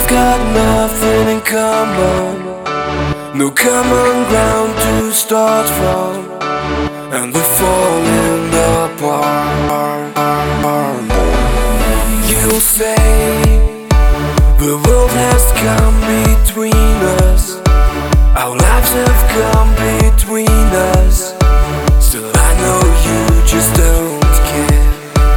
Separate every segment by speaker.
Speaker 1: got nothing in common, no common ground to start from, and we're falling apart. You'll say the world has come between us, our lives have come between us. Still I know you just don't care.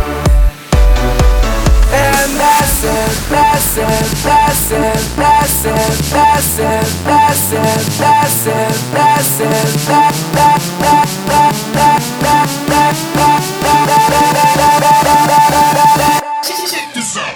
Speaker 1: And I said, I said, I said, I said, I said, I said, I said, I said,
Speaker 2: Check this out.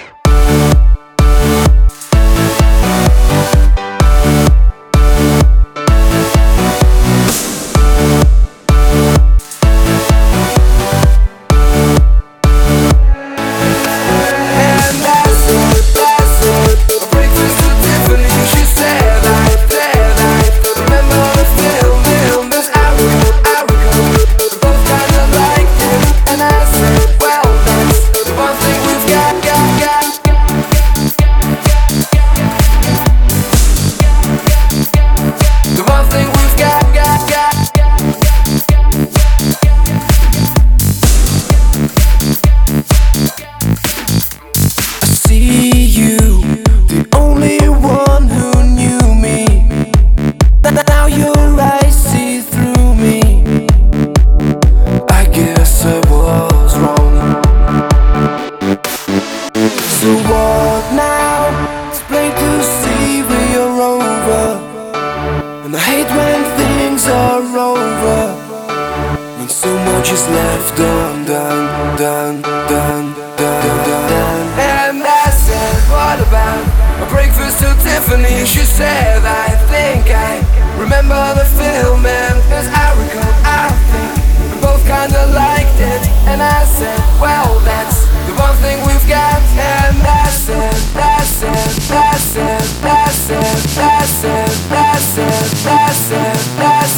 Speaker 1: So what now? It's plain to see we are over, and I hate when things are over, when so much is left undone, done, done, done, done. And I said, what about a breakfast to Tiffany? She said, I think I remember the film, and as I recall, I think we both kinda liked it. And I said, well, that's the one thing we've got. And I said, I said, I said, I said, I said, I said, I said, I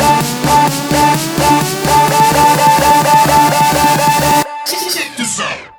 Speaker 1: said,
Speaker 2: Check this out.